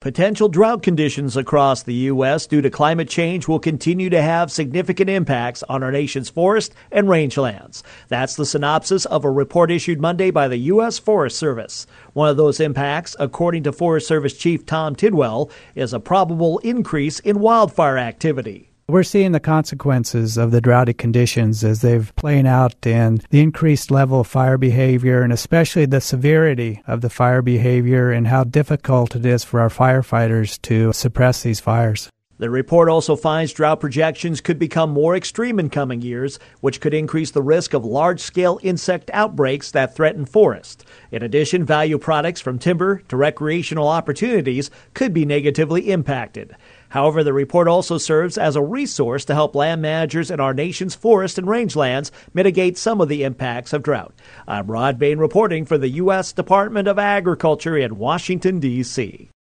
Potential drought conditions across the U.S. due to climate change will continue to have significant impacts on our nation's forest and rangelands. That's the synopsis of a report issued Monday by the U.S. Forest Service. One of those impacts, according to Forest Service Chief Tom Tidwell, is a probable increase in wildfire activity. We're seeing the consequences of the droughty conditions as they've playing out in the increased level of fire behavior and especially the severity of the fire behavior and how difficult it is for our firefighters to suppress these fires. The report also finds drought projections could become more extreme in coming years, which could increase the risk of large-scale insect outbreaks that threaten forests. In addition, value products from timber to recreational opportunities could be negatively impacted. However, the report also serves as a resource to help land managers in our nation's forest and rangelands mitigate some of the impacts of drought. I'm Rod Bain reporting for the U.S. Department of Agriculture in Washington, D.C.